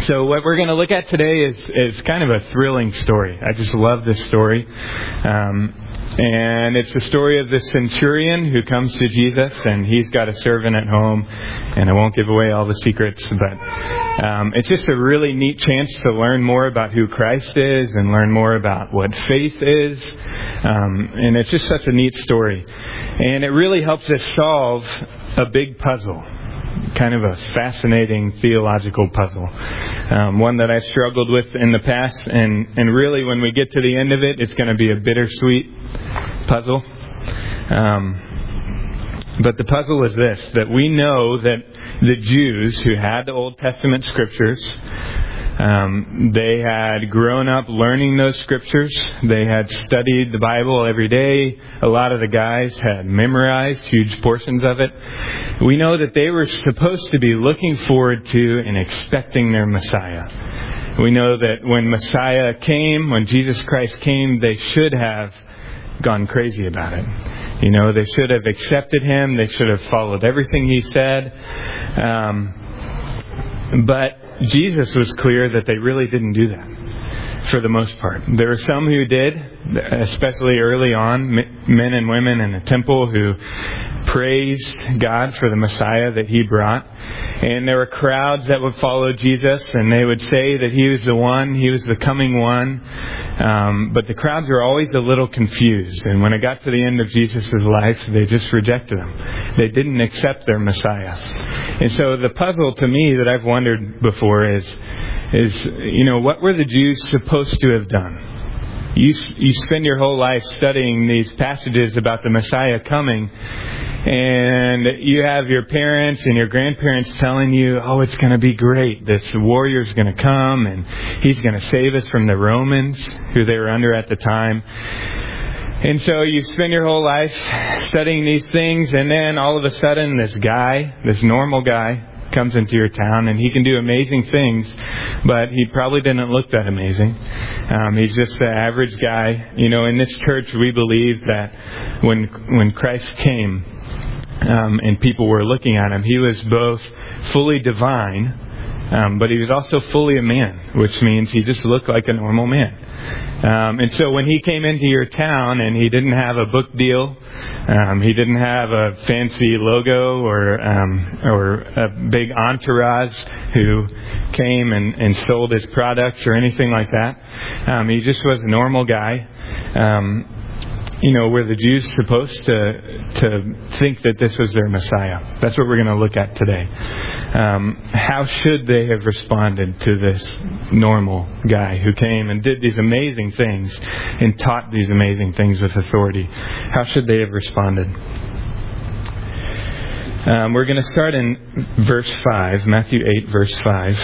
So what we're going to look at today is kind of a thrilling story. I just love this story. And it's the story of this centurion who comes to Jesus, and he's got a servant at home. And I won't give away all the secrets, but it's just a really neat chance to learn more about who Christ is and learn more about what faith is. And it's just such a neat story. And it really helps us solve a big puzzle. Kind of a fascinating theological puzzle. One that I've struggled with in the past. And really, when we get to the end of it, it's going to be a bittersweet puzzle. But the puzzle is this, that we know that the Jews who had the Old Testament scriptures, they had grown up learning those scriptures. They had studied the Bible every day. A lot of the guys had memorized huge portions of it. We know that they were supposed to be looking forward to and expecting their Messiah. We know that when Messiah came, when Jesus Christ came, they should have gone crazy about it. You know, they should have accepted Him. They should have followed everything He said. But Jesus was clear that they really didn't do that for the most part. There were some who did, especially early on, men and women in the temple who praised God for the Messiah that He brought. And there were crowds that would follow Jesus, and they would say that He was the one, He was the coming one. But the crowds were always a little confused. And when it got to the end of Jesus' life, they just rejected Him. They didn't accept their Messiah. And so the puzzle to me that I've wondered before is, you know, what were the Jews supposed to have done? You spend your whole life studying these passages about the Messiah coming, and you have your parents and your grandparents telling you, oh, it's going to be great. This warrior's going to come, and he's going to save us from the Romans, who they were under at the time. And so you spend your whole life studying these things, and then all of a sudden this guy, this normal guy, comes into your town, and he can do amazing things, but he probably didn't look that amazing. He's just the average guy. You know, in this church, we believe that when Christ came, and people were looking at Him, He was both fully divine, but He was also fully a man, which means He just looked like a normal man. And so when He came into your town and He didn't have a book deal, He didn't have a fancy logo or a big entourage who came and sold His products or anything like that. He just was a normal guy. You know, were the Jews supposed to think that this was their Messiah? That's what we're going to look at today. How should they have responded to this normal guy who came and did these amazing things and taught these amazing things with authority? How should they have responded? We're going to start in verse 5, Matthew 8, verse 5.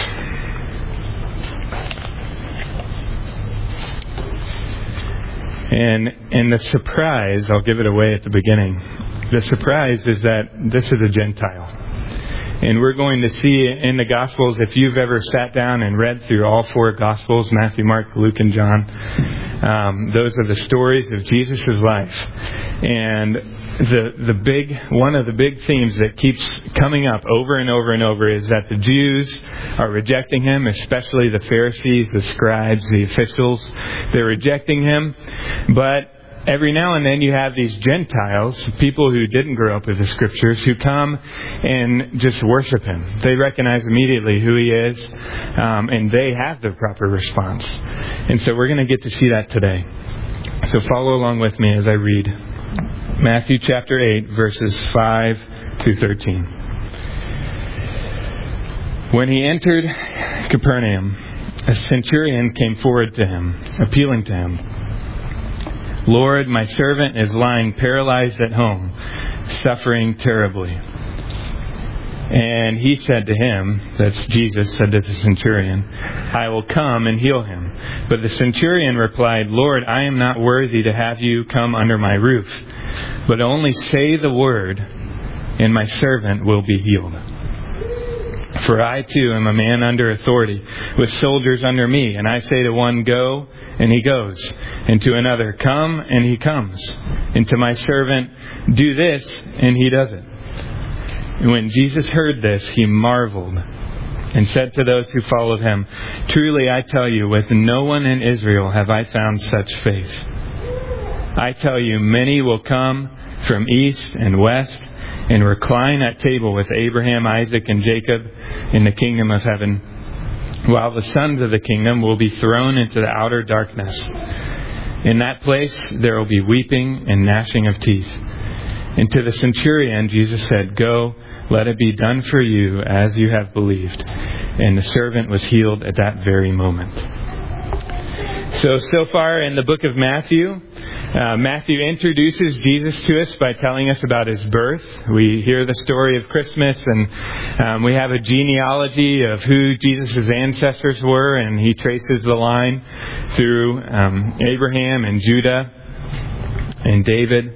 And the surprise, I'll give it away at the beginning. The surprise is that this is a Gentile. And we're going to see in the Gospels, if you've ever sat down and read through all four Gospels, Matthew, Mark, Luke, and John, those are the stories of Jesus' life. And one of the big themes that keeps coming up over and over and over is that the Jews are rejecting Him, especially the Pharisees, the scribes, the officials. They're rejecting Him. But every now and then you have these Gentiles, people who didn't grow up with the Scriptures, who come and just worship Him. They recognize immediately who He is, and they have the proper response. And so we're going to get to see that today. So follow along with me as I read Matthew chapter 8, verses 5 through 13. When He entered Capernaum, a centurion came forward to Him, appealing to Him, "Lord, my servant is lying paralyzed at home, suffering terribly." And He said to him, that's Jesus said to the centurion, "I will come and heal him." But the centurion replied, "Lord, I am not worthy to have you come under my roof, but only say the word, and my servant will be healed. For I too am a man under authority, with soldiers under me, and I say to one, 'Go,' and he goes, and to another, 'Come,' and he comes, and to my servant, 'Do this,' and he does it." And when Jesus heard this, He marveled and said to those who followed him, "Truly I tell you, with no one in Israel have I found such faith. I tell you, many will come from east and west and recline at table with Abraham, Isaac, and Jacob in the kingdom of heaven, while the sons of the kingdom will be thrown into the outer darkness. In that place there will be weeping and gnashing of teeth." And to the centurion Jesus said, "Go, let it be done for you as you have believed." And the servant was healed at that very moment. So far in the book of Matthew, Matthew introduces Jesus to us by telling us about his birth. We hear the story of Christmas, and we have a genealogy of who Jesus' ancestors were, and he traces the line through Abraham and Judah and David.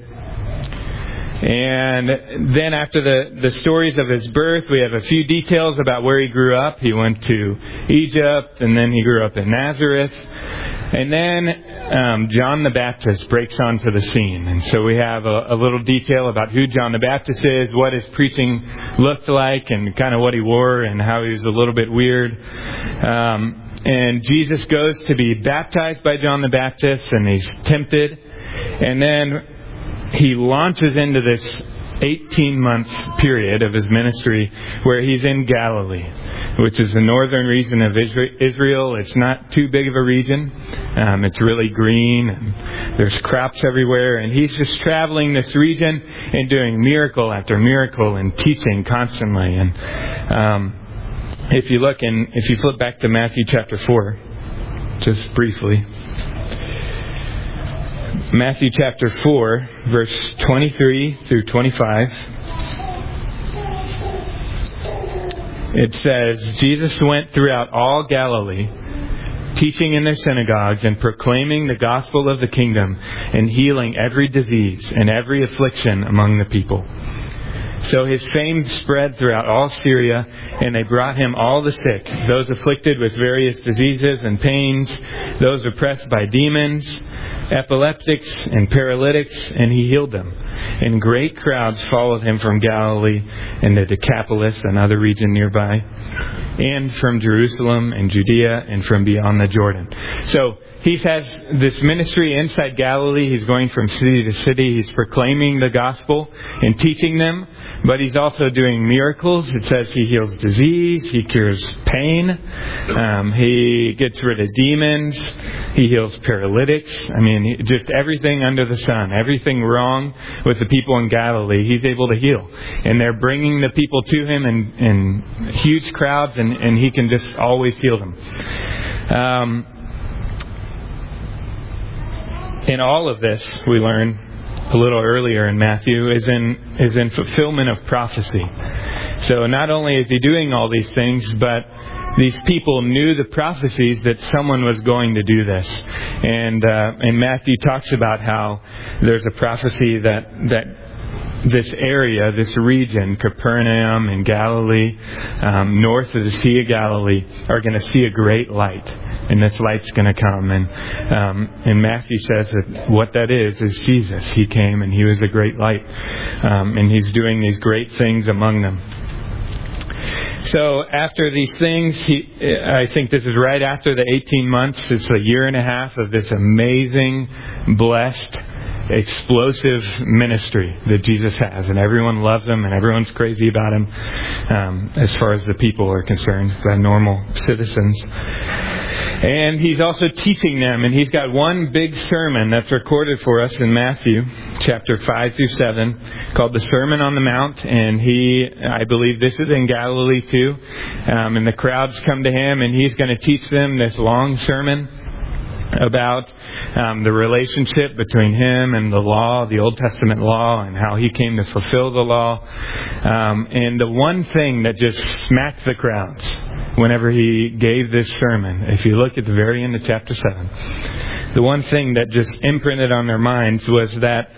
And then after the stories of his birth, we have a few details about where he grew up. He went to Egypt, and then he grew up in Nazareth. And then John the Baptist breaks onto the scene. And so we have a little detail about who John the Baptist is, what his preaching looked like, and kind of what he wore, and how he was a little bit weird. And Jesus goes to be baptized by John the Baptist, and he's tempted. And then he launches into this 18-month period of his ministry where he's in Galilee, which is the northern region of Israel. It's not too big of a region. It's really green, and there's crops everywhere. And he's just traveling this region and doing miracle after miracle and teaching constantly. And if you flip back to Matthew chapter 4, just briefly. Matthew chapter 4, verse 23 through 25. It says, "Jesus went throughout all Galilee, teaching in their synagogues and proclaiming the gospel of the kingdom and healing every disease and every affliction among the people. So his fame spread throughout all Syria, and they brought him all the sick, those afflicted with various diseases and pains, those oppressed by demons, epileptics and paralytics, and he healed them. And great crowds followed him from Galilee and the Decapolis, another region nearby, and from Jerusalem and Judea and from beyond the Jordan." So he has this ministry inside Galilee. He's going from city to city. He's proclaiming the gospel and teaching them. But he's also doing miracles. It says he heals disease. He cures pain. He gets rid of demons. He heals paralytics. I mean, just everything under the sun. Everything wrong with the people in Galilee, he's able to heal. And they're bringing the people to him in huge crowds, and he can just always heal them. In all of this, we learn a little earlier in Matthew, is in fulfillment of prophecy. So not only is he doing all these things, but these people knew the prophecies that someone was going to do this. And Matthew talks about how there's a prophecy that this area, this region, Capernaum and Galilee, north of the Sea of Galilee, are going to see a great light. And this light's going to come. And Matthew says that what that is Jesus. He came and he was a great light. And he's doing these great things among them. So after these things, I think this is right after the 18 months. It's a year and a half of this amazing, blessed, explosive ministry that Jesus has, and everyone loves him and everyone's crazy about him, as far as the people are concerned, the normal citizens. And he's also teaching them, and he's got one big sermon that's recorded for us in Matthew chapter 5 through 7 called the Sermon on the Mount. And I believe this is in Galilee too, and the crowds come to him, and he's going to teach them this long sermon about the relationship between him and the law, the Old Testament law, and how he came to fulfill the law. And the one thing that just smacked the crowds whenever he gave this sermon, if you look at the very end of chapter 7, the one thing that just imprinted on their minds was that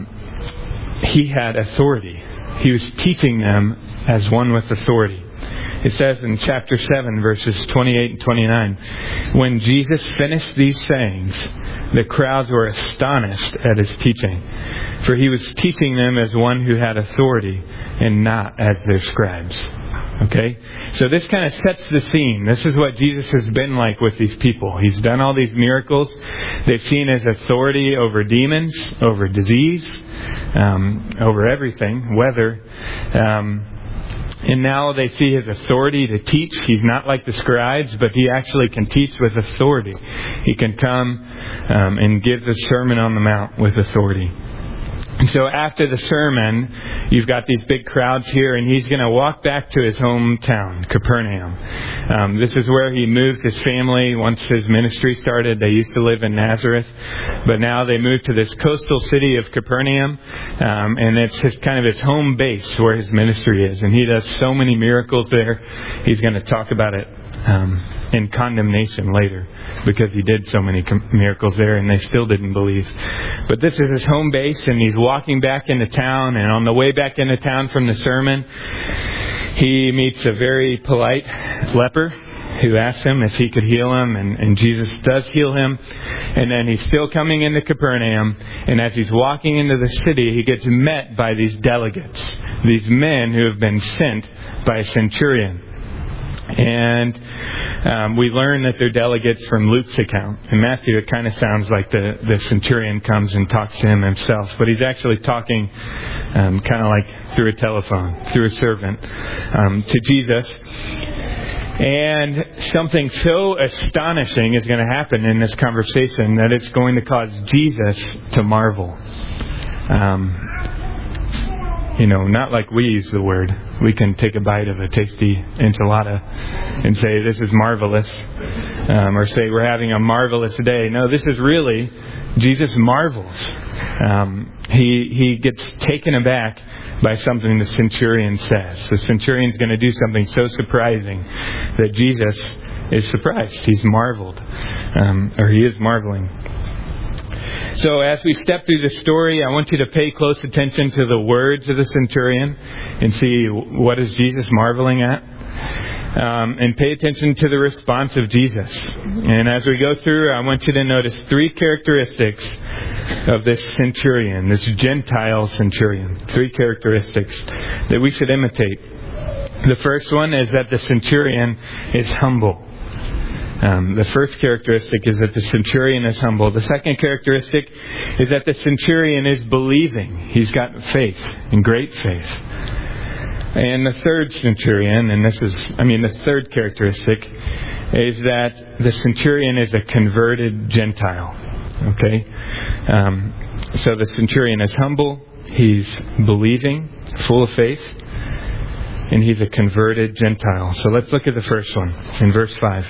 he had authority. He was teaching them as one with authority. It says in chapter 7, verses 28 and 29, when Jesus finished these sayings, the crowds were astonished at his teaching, for he was teaching them as one who had authority and not as their scribes. Okay? So this kind of sets the scene. This is what Jesus has been like with these people. He's done all these miracles. They've seen his authority over demons, over disease, over everything, weather. And now they see his authority to teach. He's not like the scribes, but he actually can teach with authority. He can come and give the Sermon on the Mount with authority. And so after the sermon, you've got these big crowds here, and he's going to walk back to his hometown, Capernaum. This is where he moved his family once his ministry started. They used to live in Nazareth, but now they moved to this coastal city of Capernaum, and it's kind of his home base where his ministry is. And he does so many miracles there. He's going to talk about it in condemnation later, because he did so many miracles there and they still didn't believe. But this is his home base, and he's walking back into town, and on the way back into town from the sermon, he meets a very polite leper who asks him if he could heal him, and Jesus does heal him. And then he's still coming into Capernaum, and as he's walking into the city, he gets met by these delegates, these men who have been sent by a centurion. And we learn that they're delegates from Luke's account. In Matthew, it kind of sounds like the centurion comes and talks to him himself. But he's actually talking kind of like through a telephone, through a servant, to Jesus. And something so astonishing is going to happen in this conversation that it's going to cause Jesus to marvel. Not like we use the word. We can take a bite of a tasty enchilada and say, this is marvelous. Or say, we're having a marvelous day. No, this is really, Jesus marvels. He gets taken aback by something the centurion says. The centurion's going to do something so surprising that Jesus is surprised. He's marveled. Or he is marveling. So as we step through the story, I want you to pay close attention to the words of the centurion and see what is Jesus marveling at. And pay attention to the response of Jesus. And as we go through, I want you to notice 3 characteristics of this centurion, this Gentile centurion. 3 characteristics that we should imitate. The first one is that the centurion is humble. The first characteristic is that the centurion is humble. The second characteristic is that the centurion is believing. He's got faith, and great faith. And the third centurion, and the third characteristic is that the centurion is a converted Gentile. Okay? So the centurion is humble, he's believing, full of faith, and he's a converted Gentile. So let's look at the first one in verse 5.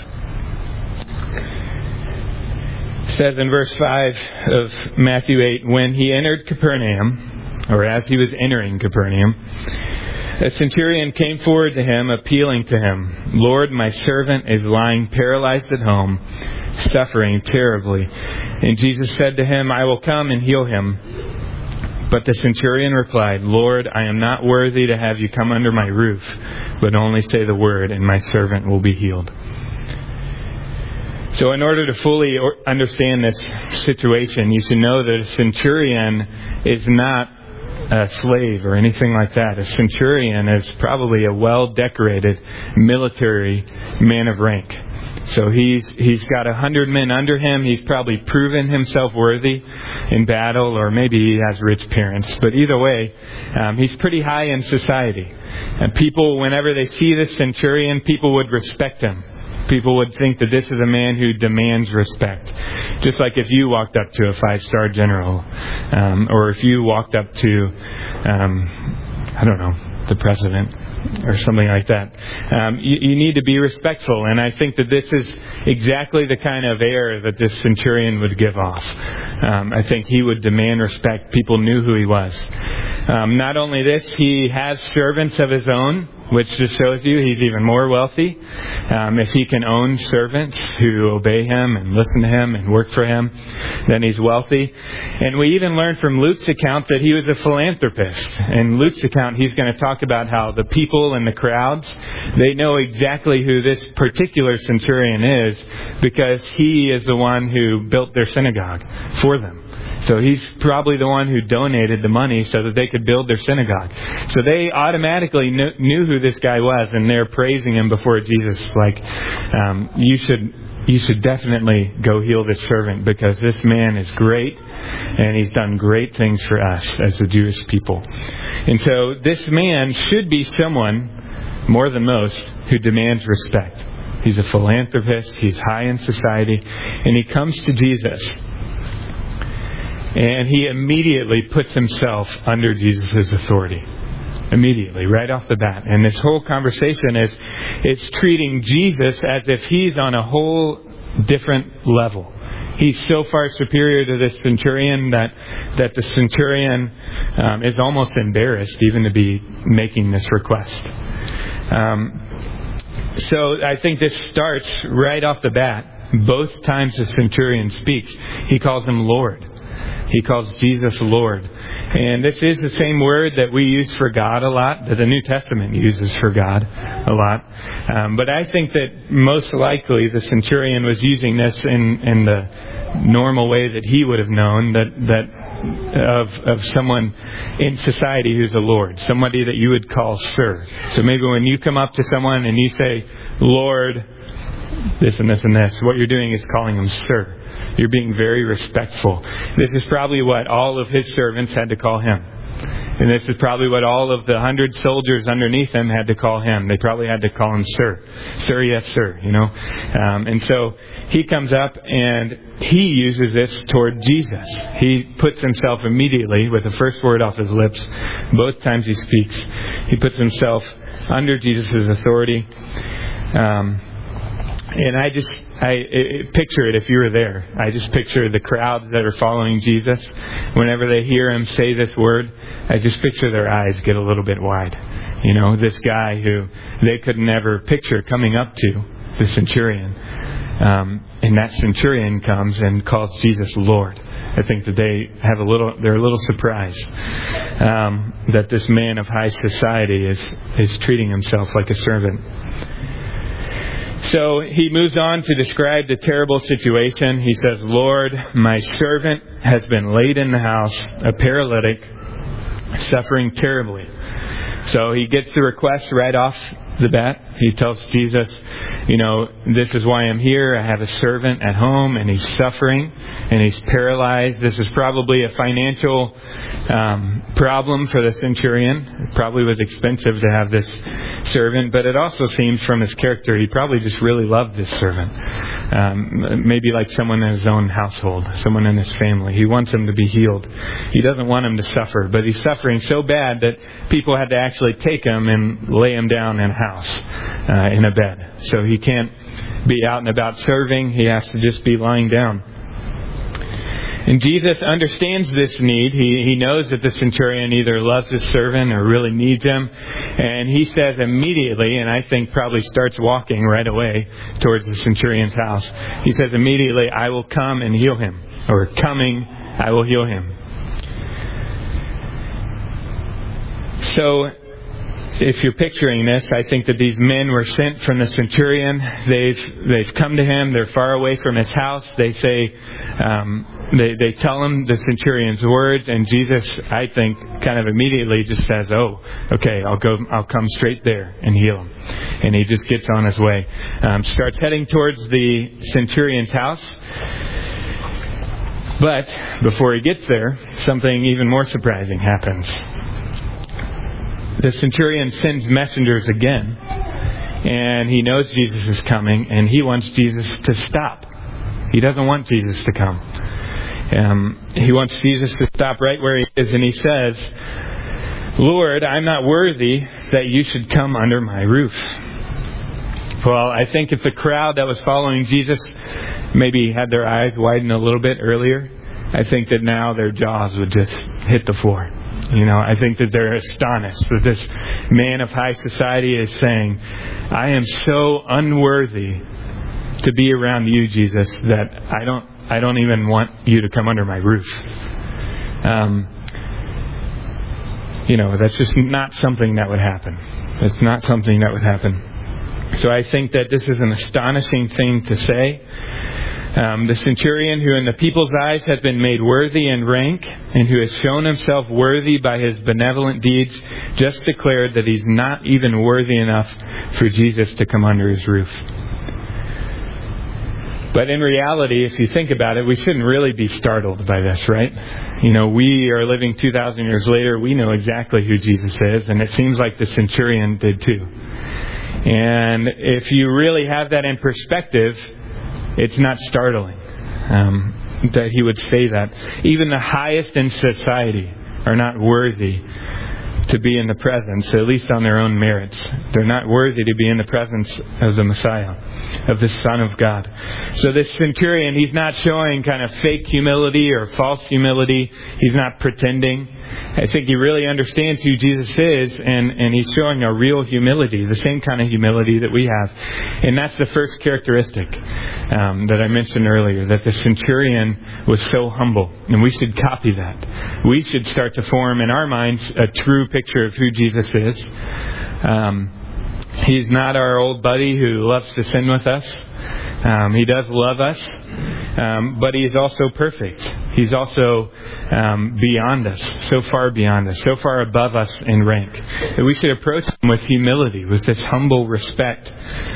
It says in verse 5 of Matthew 8, when he entered Capernaum, or as he was entering Capernaum, a centurion came forward to him, appealing to him, Lord, my servant is lying paralyzed at home, suffering terribly. And Jesus said to him, I will come and heal him. But the centurion replied, Lord, I am not worthy to have you come under my roof, but only say the word, and my servant will be healed. So in order to fully understand this situation, you should know that a centurion is not a slave or anything like that. A centurion is probably a well-decorated military man of rank. So he's got 100 men under him. He's probably proven himself worthy in battle, or maybe he has rich parents. But either way, he's pretty high in society. And people, whenever they see this centurion, people would respect him. People would think that this is a man who demands respect. Just like if you walked up to a 5-star general, or if you walked up to, the president, or something like that. You need to be respectful, and I think that this is exactly the kind of air that this centurion would give off. I think he would demand respect. People knew who he was. Not only this, he has servants of his own, which just shows you he's even more wealthy. If he can own servants who obey him and listen to him and work for him, then he's wealthy. And we even learn from Luke's account that he was a philanthropist. In Luke's account, he's going to talk about how the people in the crowds, they know exactly who this particular centurion is because he is the one who built their synagogue for them. So he's probably the one who donated the money so that they could build their synagogue. So they automatically knew who this guy was, and they're praising him before Jesus. Like, you should definitely go heal this servant because this man is great, and he's done great things for us as the Jewish people. And so this man should be someone, more than most, who demands respect. He's a philanthropist. He's high in society, and he comes to Jesus. And he immediately puts himself under Jesus' authority. Immediately, right off the bat. And this whole conversation is treating Jesus as if he's on a whole different level. He's so far superior to this centurion that the centurion is almost embarrassed even to be making this request. So I think this starts right off the bat. Both times the centurion speaks, he calls him Lord. He calls Jesus Lord. And this is the same word that we use for God a lot, that the New Testament uses for God a lot. But I think that most likely the centurion was using this in the normal way that he would have known, of someone in society who's a lord, somebody that you would call sir. So maybe when you come up to someone and you say, Lord, this and this and this, what you're doing is calling him sir. You're being very respectful. This is probably what all of his servants had to call him. And this is probably what all of the 100 soldiers underneath him had to call him. They probably had to call him sir. Sir, yes, sir, And so he comes up and he uses this toward Jesus. He puts himself immediately with the first word off his lips. Both times he speaks, he puts himself under Jesus' authority. And I picture it if you were there. I just picture the crowds that are following Jesus. Whenever they hear him say this word, I just picture their eyes get a little bit wide. This guy who they could never picture coming up to, the centurion. And that centurion comes and calls Jesus Lord. I think that they're a little surprised that this man of high society is treating himself like a servant. So he moves on to describe the terrible situation. He says, Lord, my servant has been laid in the house, a paralytic, suffering terribly. So he gets the request right off the bat. He tells Jesus, this is why I'm here. I have a servant at home and he's suffering and he's paralyzed. This is probably a financial problem for the centurion. It probably was expensive to have this servant, but it also seems from his character he probably just really loved this servant. Maybe like someone in his own household, someone in his family. He wants him to be healed. He doesn't want him to suffer, but he's suffering so bad that people had to actually take him and lay him down in a house, in a bed. So he can't be out and about serving. He has to just be lying down. And Jesus understands this need. He knows that the centurion either loves his servant or really needs him. And he says immediately, and I think probably starts walking right away towards the centurion's house. He says immediately, I will come and heal him. Or coming, I will heal him. So, if you're picturing this, I think that these men were sent from the centurion. They've come to him. They're far away from his house. They say, they tell him the centurion's words, and Jesus, I think, kind of immediately just says, "Oh, okay, I'll come straight there and heal him." And he just gets on his way, starts heading towards the centurion's house. But before he gets there, something even more surprising happens. The centurion sends messengers again, and he knows Jesus is coming, and he wants Jesus to stop. He doesn't want Jesus to come. He wants Jesus to stop right where he is, and he says, Lord, I'm not worthy that you should come under my roof. Well, I think if the crowd that was following Jesus maybe had their eyes widen a little bit earlier, I think that now their jaws would just hit the floor. I think that they're astonished that this man of high society is saying, I am so unworthy to be around you, Jesus, that I don't even want you to come under my roof. That's just not something that would happen. It's not something that would happen. So I think that this is an astonishing thing to say. The centurion, who in the people's eyes had been made worthy in rank, and who has shown himself worthy by his benevolent deeds, just declared that he's not even worthy enough for Jesus to come under his roof. But in reality, if you think about it, we shouldn't really be startled by this, right? We are living 2,000 years later. We know exactly who Jesus is, and it seems like the centurion did too. And if you really have that in perspective, it's not startling that he would say that. Even the highest in society are not worthy to be in the presence, at least on their own merits. They're not worthy to be in the presence of the Messiah, of the Son of God. So this centurion, he's not showing kind of fake humility or false humility. He's not pretending. I think he really understands who Jesus is, and he's showing a real humility, the same kind of humility that we have. And that's the first characteristic that I mentioned earlier, that the centurion was so humble. And we should copy that. We should start to form in our minds a true picture of who Jesus is. He's not our old buddy who loves to sin with us. He does love us, but He's also perfect. He's also beyond us, so far beyond us, so far above us in rank, that we should approach Him with humility, with this humble respect.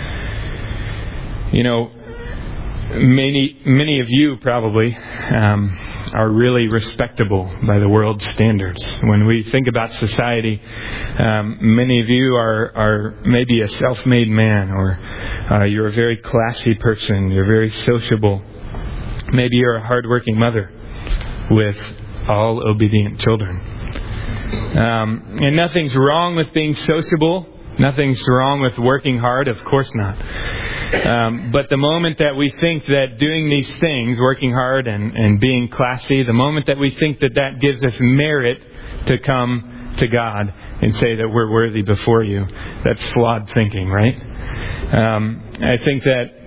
Many of you probably are really respectable by the world's standards. When we think about society, many of you are maybe a self-made man, or you're a very classy person, you're very sociable. Maybe you're a hard-working mother with all obedient children. And nothing's wrong with being sociable. Nothing's wrong with working hard, of course not. But the moment that we think that doing these things, working hard and being classy, the moment that we think that gives us merit to come to God and say that we're worthy before you, that's flawed thinking, right? I think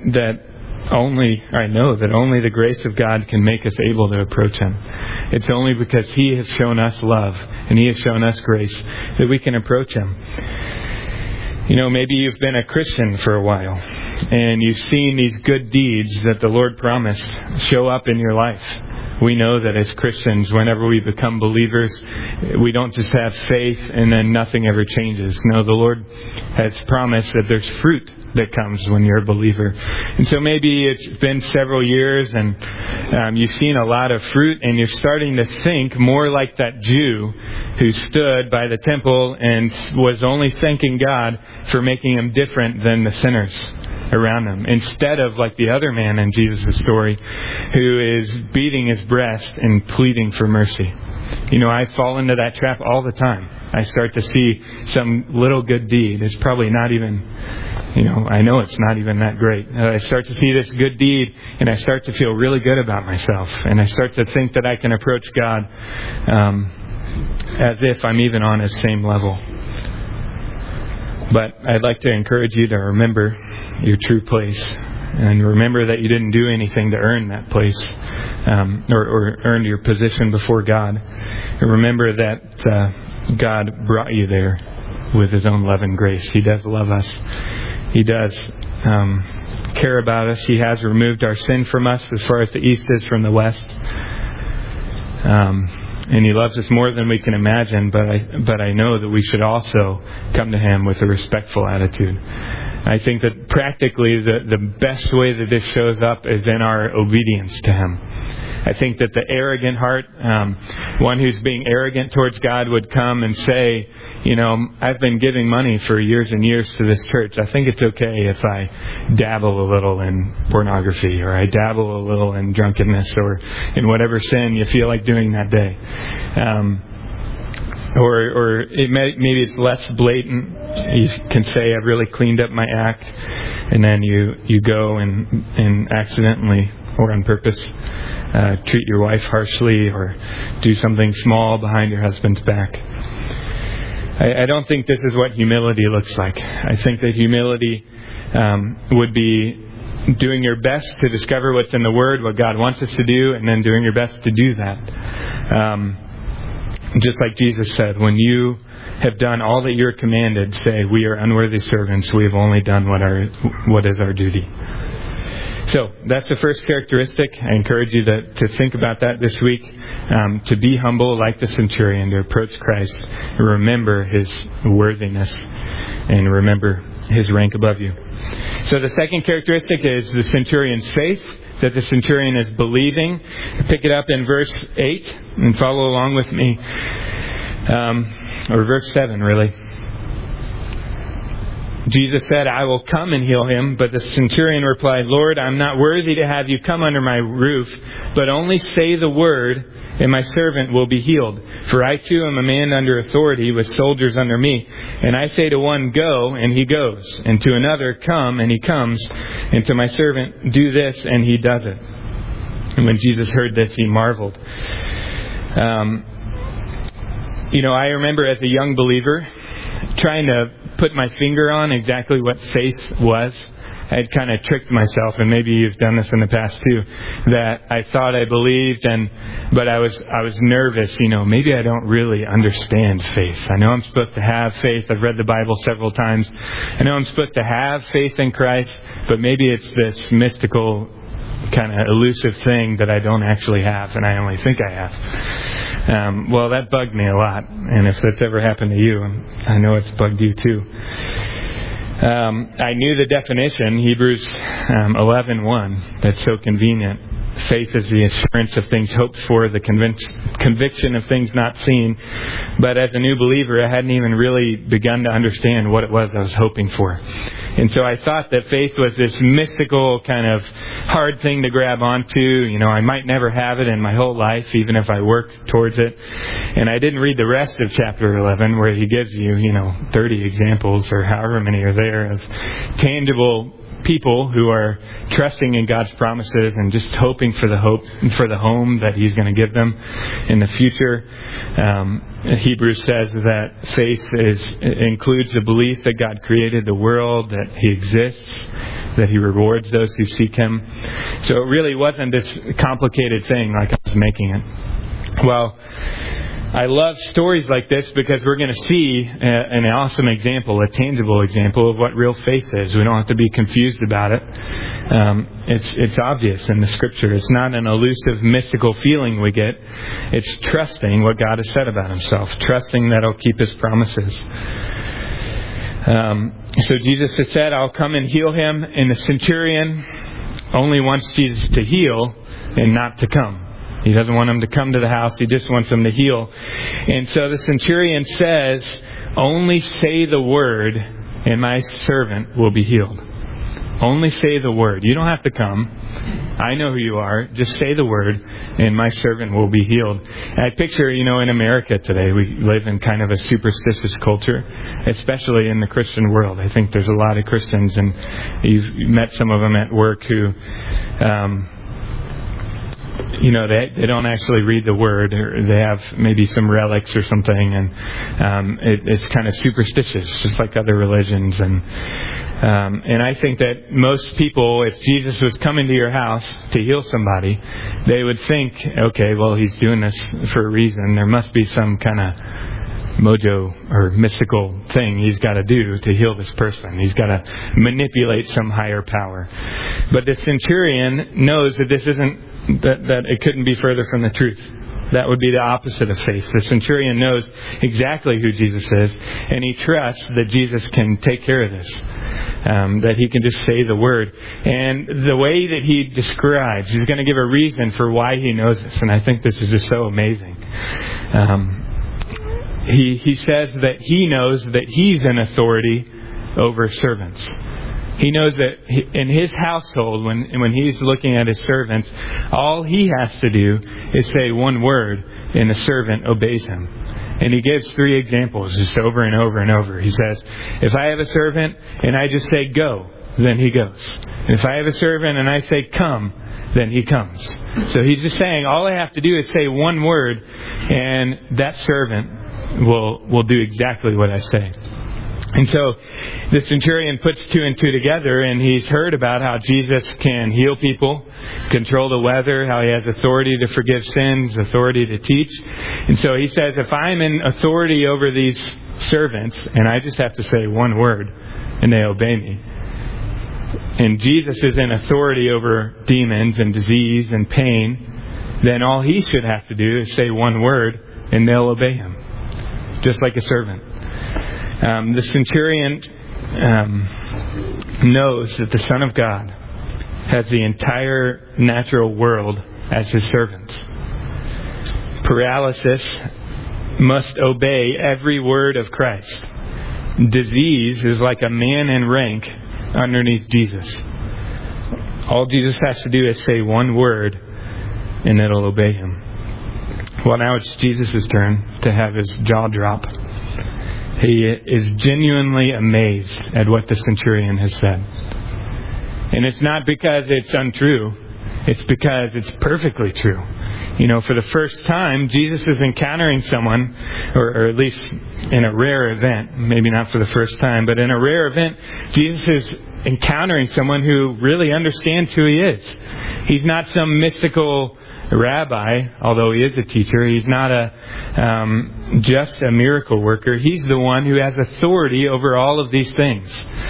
I know that only the grace of God can make us able to approach Him. It's only because He has shown us love and He has shown us grace that we can approach Him. Maybe you've been a Christian for a while, and you've seen these good deeds that the Lord promised show up in your life. We know that as Christians, whenever we become believers, we don't just have faith and then nothing ever changes. No, the Lord has promised that there's fruit that comes when you're a believer. And so maybe it's been several years and you've seen a lot of fruit, and you're starting to think more like that Jew who stood by the temple and was only thanking God for making him different than the sinners around him, instead of like the other man in Jesus' story who is beating his breast and pleading for mercy. I fall into that trap all the time. I start to see some little good deed. It's probably not even, I know it's not even that great. I start to see this good deed, and I start to feel really good about myself. And I start to think that I can approach God as if I'm even on His same level. But I'd like to encourage you to remember your true place, and remember that you didn't do anything to earn that place or earn your position before God. And remember that God brought you there with His own love and grace. He does love us. He does care about us. He has removed our sin from us as far as the east is from the west. And He loves us more than we can imagine, but I know that we should also come to Him with a respectful attitude. I think that practically the best way that this shows up is in our obedience to Him. I think that the arrogant heart, one who's being arrogant towards God, would come and say, I've been giving money for years and years to this church. I think it's okay if I dabble a little in pornography, or I dabble a little in drunkenness, or in whatever sin you feel like doing that day. Or maybe it's less blatant. You can say, I've really cleaned up my act. And then you go and accidentally or on purpose treat your wife harshly or do something small behind your husband's back. I don't think this is what humility looks like. I think that humility would be doing your best to discover what's in the Word, what God wants us to do, and then doing your best to do that. Just like Jesus said, when you have done all that you're commanded, say, we are unworthy servants. We have only done what is our duty. So that's the first characteristic. I encourage you to think about that this week. To be humble like the centurion, to approach Christ, remember His worthiness, and remember His rank above you. So the second characteristic is the centurion's faith, that the centurion is believing. Pick it up in verse 8 and follow along with me. Or verse 7, really. Jesus said, I will come and heal him. But the centurion replied, Lord, I'm not worthy to have you come under my roof, but only say the word, and my servant will be healed. For I too am a man under authority with soldiers under me. And I say to one, go, and he goes. And to another, come, and he comes. And to my servant, do this, and he does it. And when Jesus heard this, he marveled. I remember as a young believer trying to put my finger on exactly what faith was. I had kind of tricked myself, and maybe you've done this in the past too, that I thought I believed, but I was nervous. Maybe I don't really understand faith. I know I'm supposed to have faith. I've read the Bible several times. I know I'm supposed to have faith in Christ, but maybe it's this mystical kind of elusive thing that I don't actually have, and I only think I have. Well, that bugged me a lot, and if that's ever happened to you, I know it's bugged you too. I knew the definition, Hebrews 11:1. That's so convenient. Faith is the assurance of things hoped for, the conviction of things not seen. But as a new believer, I hadn't even really begun to understand what it was I was hoping for. And so I thought that faith was this mystical kind of hard thing to grab onto. I might never have it in my whole life, even if I work towards it. And I didn't read the rest of chapter 11, where he gives you, 30 examples or however many are there of tangible people who are trusting in God's promises and just hoping for the home that He's going to give them in the future. Hebrews says that faith includes the belief that God created the world, that He exists, that He rewards those who seek Him. So it really wasn't this complicated thing like I was making it. Well, I love stories like this because we're going to see an awesome example, a tangible example of what real faith is. We don't have to be confused about it. It's obvious in the Scripture. It's not an elusive, mystical feeling we get. It's trusting what God has said about Himself, trusting that He'll keep His promises. So Jesus had said, I'll come and heal him. And the centurion only wants Jesus to heal and not to come. He doesn't want him to come to the house. He just wants him to heal. And so the centurion says, only say the word and my servant will be healed. Only say the word. You don't have to come. I know who you are. Just say the word and my servant will be healed. And I picture, in America today, we live in kind of a superstitious culture, especially in the Christian world. I think there's a lot of Christians, and you've met some of them at work who... they don't actually read the Word, or they have maybe some relics or something, and it's kind of superstitious, just like other religions. And I think that most people, if Jesus was coming to your house to heal somebody, they would think, okay, well, He's doing this for a reason. There must be some kind of mojo or mystical thing He's got to do to heal this person. He's got to manipulate some higher power. But the centurion knows that this isn't, that it couldn't be further from the truth. That would be the opposite of faith. The centurion knows exactly who Jesus is, and he trusts that Jesus can take care of this. That He can just say the word. And the way that he describes, he's going to give a reason for why he knows this. And I think this is just so amazing. He says that he knows that he's an authority over servants. He knows that in his household, when he's looking at his servants, all he has to do is say one word, and the servant obeys him. And he gives 3 examples just over and over and over. He says, if I have a servant and I just say go, then he goes. If I have a servant and I say come, then he comes. So he's just saying all I have to do is say one word and that servant will do exactly what I say. And so the centurion puts 2 and 2 together, and he's heard about how Jesus can heal people, control the weather, how he has authority to forgive sins, authority to teach. And so he says, if I'm in authority over these servants, and I just have to say one word, and they obey me, and Jesus is in authority over demons and disease and pain, then all he should have to do is say one word, and they'll obey him, just like a servant. The centurion knows that the Son of God has the entire natural world as his servants. Paralysis must obey every word of Christ. Disease is like a man in rank underneath Jesus. All Jesus has to do is say one word, and it'll obey him. Well, now it's Jesus' turn to have his jaw drop. He is genuinely amazed at what the centurion has said. And it's not because it's untrue. It's because it's perfectly true. You know, for the first time, Jesus is encountering someone, or at least in a rare event, maybe not for the first time, but in a rare event, Jesus is encountering someone who really understands who he is. He's not some mystical rabbi, although he is a teacher. He's not just a miracle worker. He's the one who has authority over all of these things.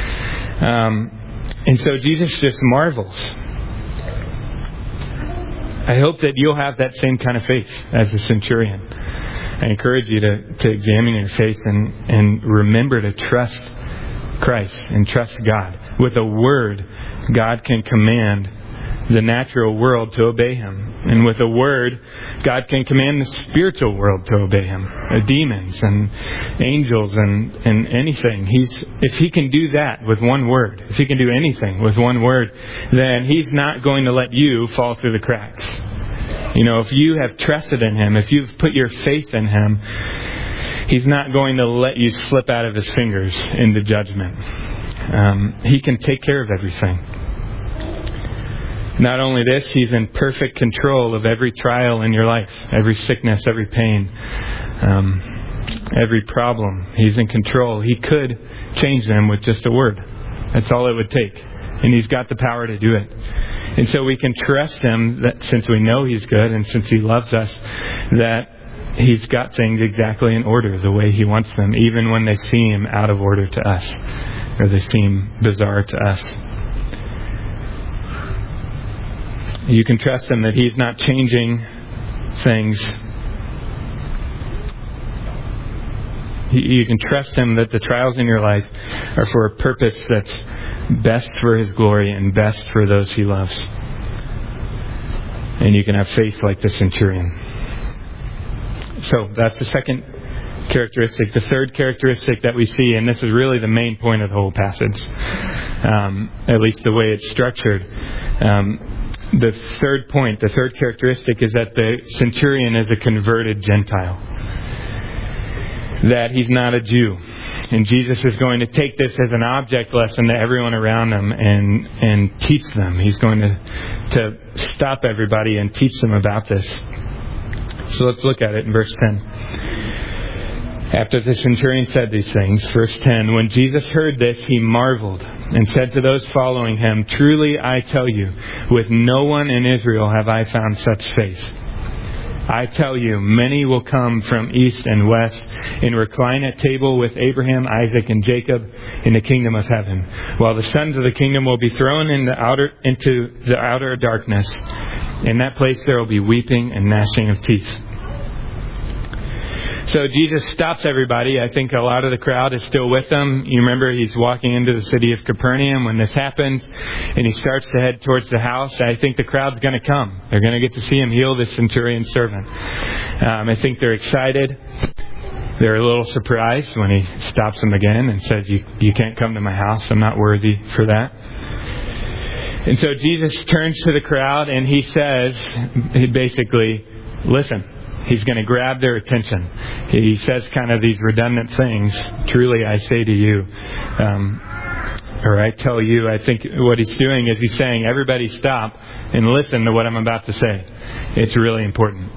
And so Jesus just marvels. I hope that you'll have that same kind of faith as the centurion. I encourage you to examine your faith and remember to trust Christ and trust God. With a word, God can command the natural world to obey him. And with a word, God can command the spiritual world to obey him. Demons and angels and anything. If he can do that with one word, if he can do anything with one word, then he's not going to let you fall through the cracks. You know, if you have trusted in him, if you've put your faith in him, he's not going to let you slip out of his fingers into judgment. He can take care of everything. Not only this, he's in perfect control of every trial in your life, every sickness, every pain, every problem. He's in control. He could change them with just a word. That's all it would take. And he's got the power to do it. And so we can trust him that since we know he's good and since he loves us, that he's got things exactly in order the way he wants them, even when they seem out of order to us or they seem bizarre to us. You can trust him that he's not changing things. You can trust him that the trials in your life are for a purpose that's best for his glory and best for those he loves. And you can have faith like the centurion. So that's the second characteristic. The third characteristic that we see, and this is really the main point of the whole passage, at least the way it's structured. The third point, the third characteristic is that the centurion is a converted Gentile. That he's not a Jew. And Jesus is going to take this as an object lesson to everyone around him and teach them. He's going to stop everybody and teach them about this. So let's look at it in verse 10. After the centurion said these things, verse 10, when Jesus heard this, he marveled and said to those following him, truly I tell you, with no one in Israel have I found such faith. I tell you, many will come from east and west and recline at table with Abraham, Isaac, and Jacob in the kingdom of heaven, while the sons of the kingdom will be thrown into the outer darkness. In that place there will be weeping and gnashing of teeth. So Jesus stops everybody. I think a lot of the crowd is still with him. You remember he's walking into the city of Capernaum when this happens, and he starts to head towards the house. I think the crowd's going to come. They're going to get to see him heal this centurion's servant. I think they're excited. They're a little surprised when he stops them again and says, you can't come to my house. I'm not worthy for that. And so Jesus turns to the crowd and he says, basically, listen. He's going to grab their attention. He says kind of these redundant things. Truly, I say to you, or I tell you. I think what he's doing is he's saying, everybody stop and listen to what I'm about to say. It's really important.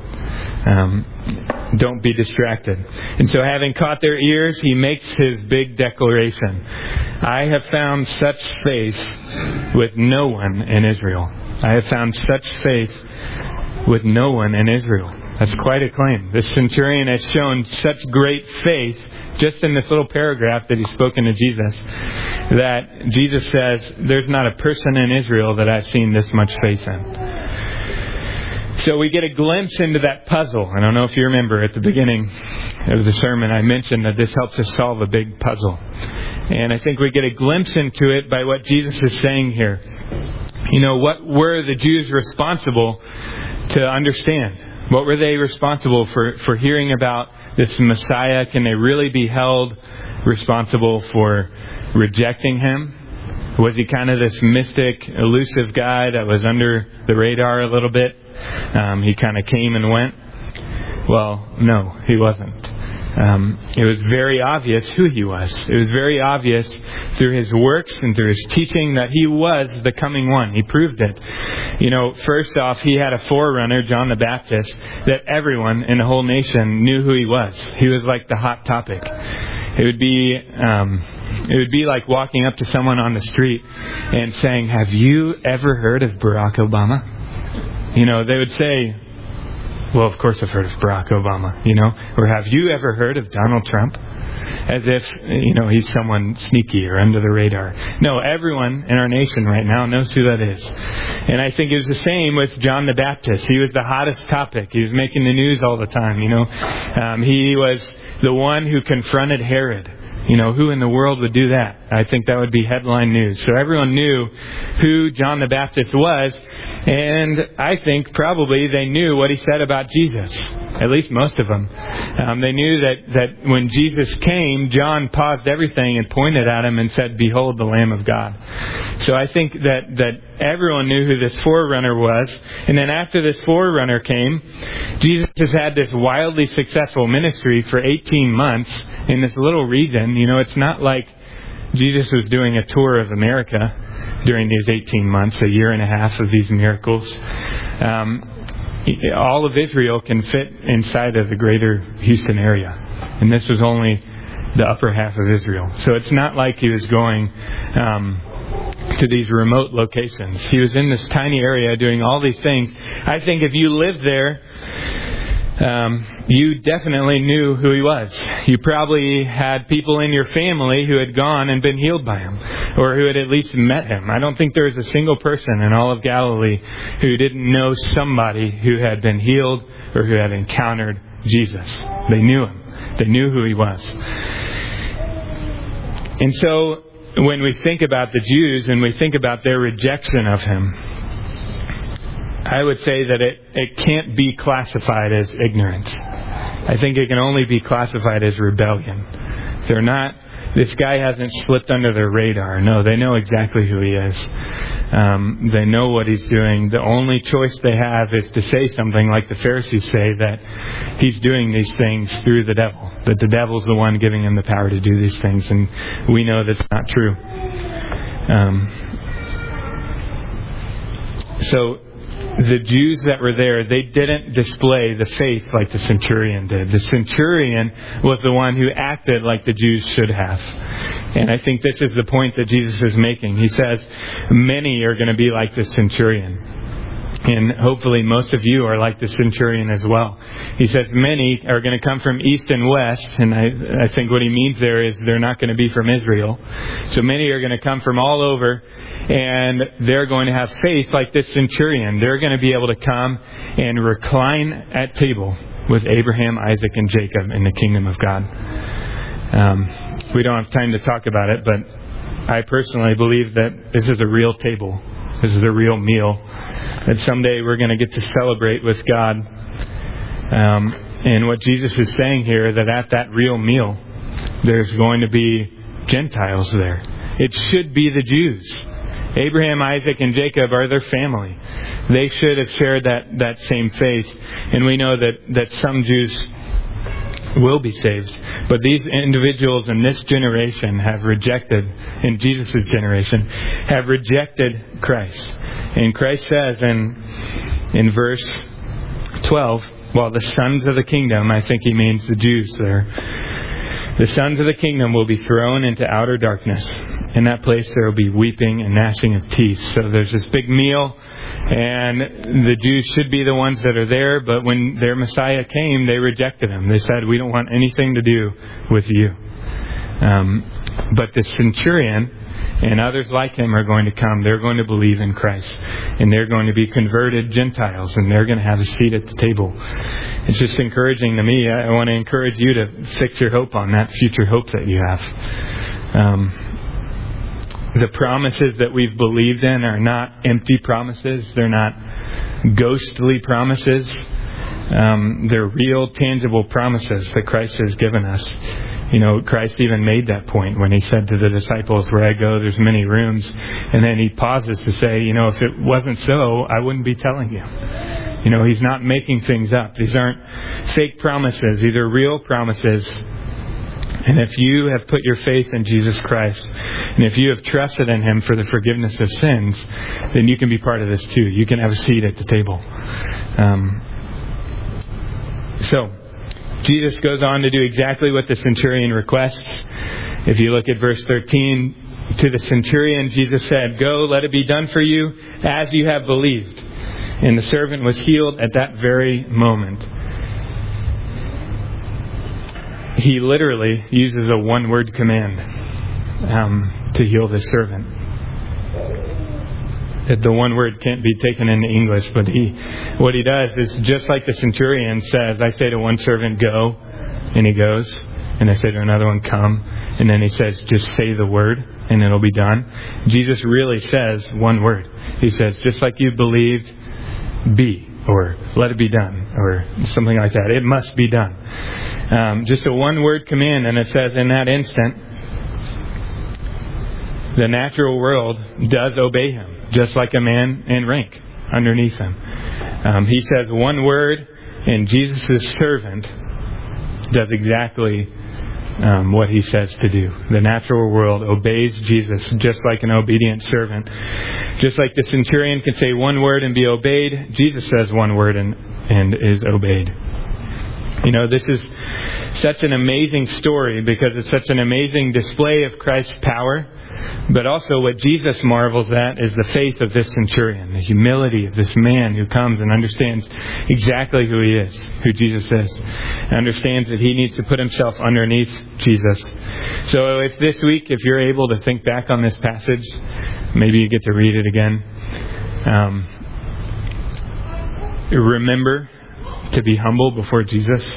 Don't be distracted. And so having caught their ears, he makes his big declaration. I have found such faith with no one in Israel. I have found such faith with no one in Israel. That's quite a claim. This centurion has shown such great faith just in this little paragraph that he's spoken to Jesus, that Jesus says, there's not a person in Israel that I've seen this much faith in. So we get a glimpse into that puzzle. I don't know if you remember at the beginning of the sermon, I mentioned that this helps us solve a big puzzle. And I think we get a glimpse into it by what Jesus is saying here. You know, what were the Jews responsible to understand? What were they responsible for hearing about this Messiah? Can they really be held responsible for rejecting him? Was he kind of this mystic, elusive guy that was under the radar a little bit? He kind of came and went? Well, no, he wasn't. It was very obvious who he was. It was very obvious through his works and through his teaching that he was the coming one. He proved it. You know, first off, he had a forerunner, John the Baptist, that everyone in the whole nation knew who he was. He was like the hot topic. It would be like walking up to someone on the street and saying, "Have you ever heard of Barack Obama?" You know, they would say, "Well, of course I've heard of Barack Obama," you know. Or, "Have you ever heard of Donald Trump?" As if, you know, he's someone sneaky or under the radar. No, everyone in our nation right now knows who that is. And I think it was the same with John the Baptist. He was the hottest topic. He was making the news all the time, you know. He was the one who confronted Herod. You know, who in the world would do that? I think that would be headline news. So everyone knew who John the Baptist was, and I think probably they knew what he said about Jesus. At least most of them. They knew that when Jesus came, John paused everything and pointed at him and said, "Behold the Lamb of God." So I think that everyone knew who this forerunner was. And then after this forerunner came, Jesus has had this wildly successful ministry for 18 months in this little region. You know, it's not like Jesus was doing a tour of America during these 18 months, a year and a half of these miracles. All of Israel can fit inside of the greater Houston area. And this was only the upper half of Israel. So it's not like he was going to these remote locations. He was in this tiny area doing all these things. I think if you lived there, you definitely knew who he was. You probably had people in your family who had gone and been healed by him, or who had at least met him. I don't think there was a single person in all of Galilee who didn't know somebody who had been healed or who had encountered Jesus. They knew him. They knew who he was. And so when we think about the Jews and we think about their rejection of him, I would say that it can't be classified as ignorance. I think it can only be classified as rebellion. They're not, this guy hasn't slipped under their radar. No, they know exactly who he is. They know what he's doing. The only choice they have is to say something like the Pharisees say, that he's doing these things through the devil. That the devil's the one giving him the power to do these things. And we know that's not true. So the Jews that were there, they didn't display the faith like the centurion did. The centurion was the one who acted like the Jews should have. And I think this is the point that Jesus is making. He says, many are going to be like the centurion. And hopefully most of you are like the centurion as well. He says many are going to come from east and west. And I think what he means there is they're not going to be from Israel. So many are going to come from all over. And they're going to have faith like this centurion. They're going to be able to come and recline at table with Abraham, Isaac, and Jacob in the kingdom of God. We don't have time to talk about it, but I personally believe that this is a real table. This is a real meal. That someday we're going to get to celebrate with God. And what Jesus is saying here, that at that real meal, there's going to be Gentiles there. It should be the Jews. Abraham, Isaac, and Jacob are their family. They should have shared that same faith. And we know that some Jews will be saved. But these individuals in this generation have rejected, in Jesus' generation, have rejected Christ. And Christ says in verse 12, while the sons of the kingdom, I think he means the Jews there, the sons of the kingdom will be thrown into outer darkness. In that place there will be weeping and gnashing of teeth. So there's this big meal, and the Jews should be the ones that are there, but when their Messiah came, they rejected him. They said, we don't want anything to do with you. But the centurion and others like him are going to come. They're going to believe in Christ. And they're going to be converted Gentiles. And they're going to have a seat at the table. It's just encouraging to me. I want to encourage you to fix your hope on that future hope that you have. The promises that we've believed in are not empty promises. They're not ghostly promises. They're real, tangible promises that Christ has given us. You know, Christ even made that point when he said to the disciples, where I go, there's many rooms. And then he pauses to say, you know, if it wasn't so, I wouldn't be telling you. You know, he's not making things up. These aren't fake promises. These are real promises. And if you have put your faith in Jesus Christ, and if you have trusted in him for the forgiveness of sins, then you can be part of this too. You can have a seat at the table. So, Jesus goes on to do exactly what the centurion requests. If you look at verse 13, to the centurion, Jesus said, go, let it be done for you as you have believed. And the servant was healed at that very moment. He literally uses a one-word command to heal this servant. The one word can't be taken into English, but what he does is just like the centurion says, I say to one servant, go, and he goes. And I say to another one, come. And then he says, just say the word, and it'll be done. Jesus really says one word. He says, just like you believed, be, or let it be done, or something like that. It must be done. Just a one-word command, and it says in that instant, the natural world does obey him. Just like a man in rank underneath him. He says one word, and Jesus' servant does exactly what he says to do. The natural world obeys Jesus just like an obedient servant. Just like the centurion can say one word and be obeyed, Jesus says one word and is obeyed. You know, this is such an amazing story because it's such an amazing display of Christ's power. But also what Jesus marvels at is the faith of this centurion, the humility of this man who comes and understands exactly who he is, who Jesus is. And understands that he needs to put himself underneath Jesus. So if this week, if you're able to think back on this passage, maybe you get to read it again. Remember to be humble before Jesus.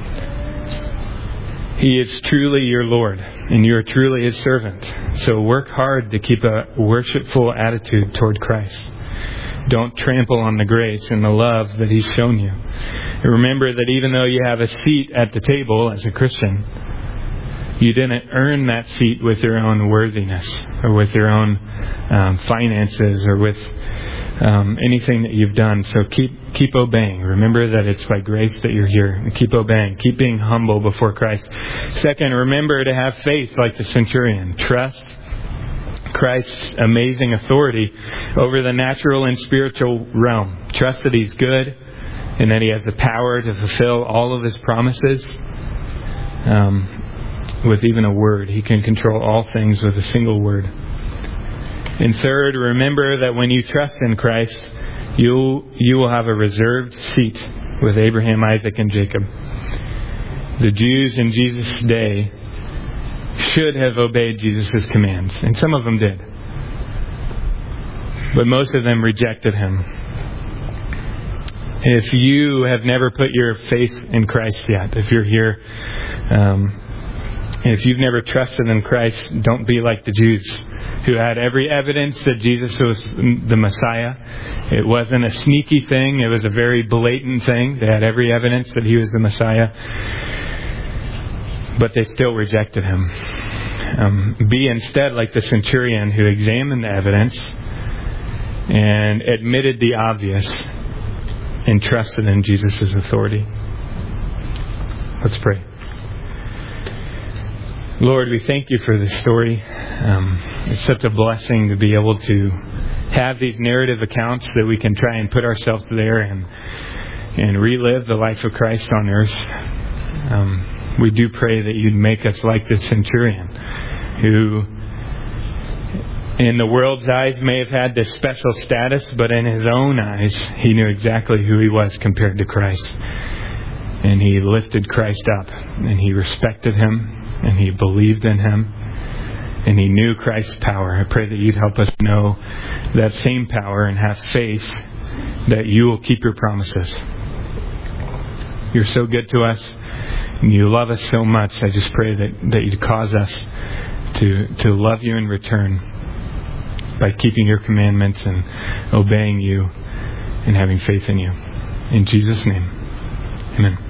He is truly your Lord, and you are truly his servant. So work hard to keep a worshipful attitude toward Christ. Don't trample on the grace and the love that he's shown you. And remember that even though you have a seat at the table as a Christian, you didn't earn that seat with your own worthiness or with your own finances or with anything that you've done. So keep obeying. Remember that it's by grace that you're here. Keep obeying. Keep being humble before Christ. Second, remember to have faith like the centurion. Trust Christ's amazing authority over the natural and spiritual realm. Trust that he's good and that he has the power to fulfill all of his promises. With even a word. He can control all things with a single word. And third, remember that when you trust in Christ, you will have a reserved seat with Abraham, Isaac, and Jacob. The Jews in Jesus' day should have obeyed Jesus' commands, and some of them did. But most of them rejected him. If you have never put your faith in Christ yet, if you're here, if you've never trusted in Christ, don't be like the Jews who had every evidence that Jesus was the Messiah. It wasn't a sneaky thing. It was a very blatant thing. They had every evidence that he was the Messiah. But they still rejected him. Be instead like the centurion who examined the evidence and admitted the obvious and trusted in Jesus' authority. Let's pray. Lord, we thank you for this story. It's such a blessing to be able to have these narrative accounts that we can try and put ourselves there and relive the life of Christ on earth. We do pray that you'd make us like this centurion who, in the world's eyes, may have had this special status, but in his own eyes, he knew exactly who he was compared to Christ. And he lifted Christ up, and he respected him, and he believed in him, and he knew Christ's power. I pray that you'd help us know that same power and have faith that you will keep your promises. You're so good to us, and you love us so much. I just pray that you'd cause us to love you in return by keeping your commandments and obeying you and having faith in you. In Jesus' name, amen.